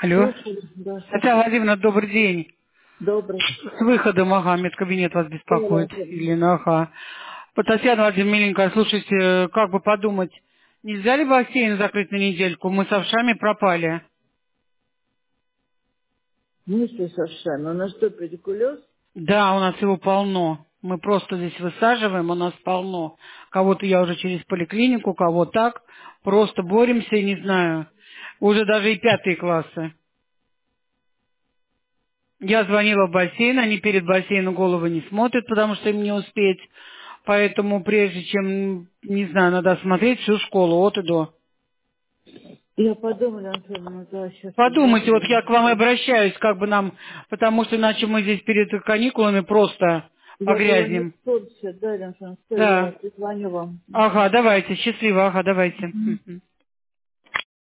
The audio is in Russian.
Алло. Слушаю, да, Татьяна слушаю. Владимировна, добрый день. Добрый. С выходом, ага, медкабинет вас Да, беспокоит. Елена, ага. Татьяна Владимировна, миленькая, слушайте, как бы подумать, нельзя ли бассейн закрыть на недельку? Мы с овшами пропали. мысли совершенно. У нас что, педикулез? Да, у нас его полно. Мы просто здесь высаживаем, у нас полно. Кого-то я уже через поликлинику, кого так. Просто боремся, не знаю. Уже даже и 5 классы. Я звонила в бассейн, они перед бассейном головы не смотрят, потому что им не успеть. Поэтому прежде чем, не знаю, надо смотреть всю школу от и до. Я подумала, Антоновна, да, сейчас Подумайте, вот позвоню. я к вам и обращаюсь, как бы нам, потому что иначе мы здесь перед каникулами просто Я была не погрязнем. в курсе, да, Антоновна, что я Да. позвоню вам. Ага, давайте, счастливо, ага, давайте. Мгм.